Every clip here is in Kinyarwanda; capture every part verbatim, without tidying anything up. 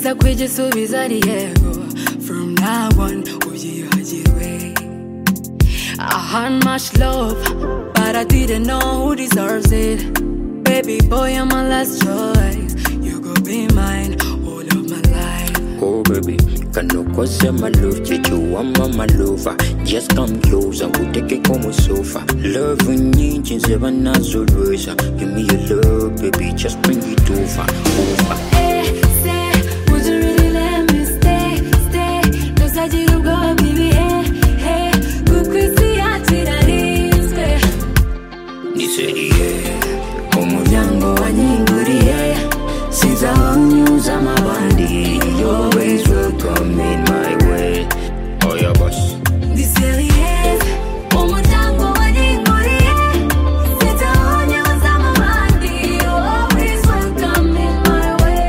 Nza kwijisubiza ari yego. From now on ubyihagirwe. I had much love, but I didn't know who deserves it. Baby boy, you're my last choice. You go be mine all of my life. Oh baby, can no cause my love, you want my lover. Just come close and we'll take it como sofa. Love when you change never not so rose. Give me your love, baby, just bring it over, over. Hey, say, would you really let me stay, stay? Cause I didn't go, baby, hey, hey. Good Chrissy, I did I did Niserie, umuryango wanyinguriye. Since I news I'm a bandy, you always welcome in my way. Oh yeah, boss. Niserie, umuryango wanyinguriye. Since I news I'm a bandy, you always welcome in my way.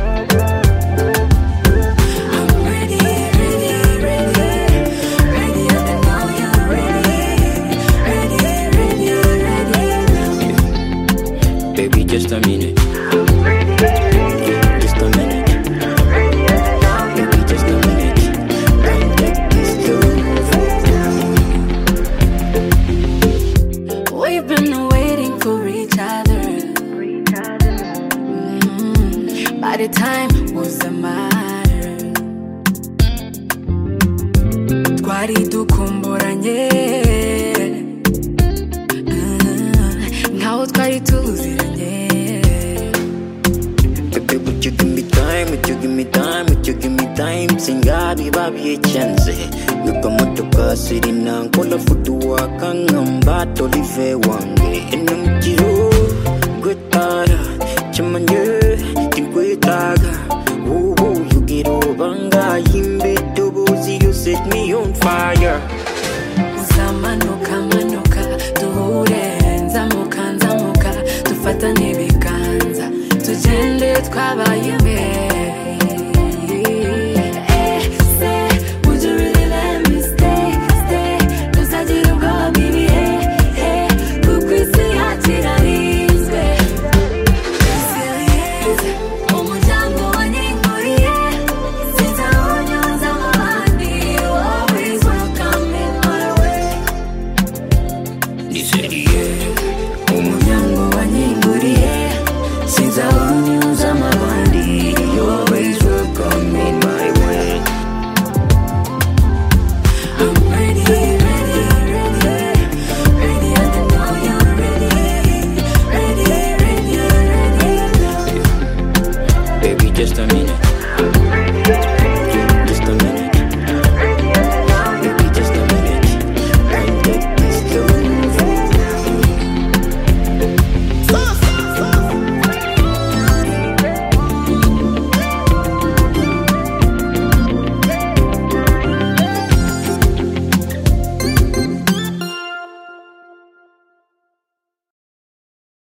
I'm ready, ready, ready, ready. I know you're ready, ready, ready, ready. Baby, just a minute. Just a minute. Baby, just a minute. Don't take this love. We've been waiting for each other. Mm, by the time was a matter. Twari dukumburanye. Mm, nkaho twari tuziranye. Baby, would you give me time? Would you give me time? Would you give me time? Singabi babi a chance. Yuka motoka sirina nkola futu waka ngamba tolive wange. Enamjiro gwetara chamanye tinkwetaga. Oh oh, you get over nga yimbe dobozi, you set me on fire. Uzamanuka manuka duhure nzamuka nzamuka dufatane ibiganza tugende twabaye imwe. Eh, say, would you really let me stay, stay? Ntuzagira ubwoba baby, hey, hey. Kuko isi yacu irarinzwe. Serious, umuryango wanyinguriye. Since I unyuze mu bandi, you always welcome in my way. Niserie, umuryango wanyinguriye. Since I news I'm a bandy, you always welcome in my way. I'm ready, ready, ready, ready. I know you're ready, ready, ready, ready. Baby, just a minute.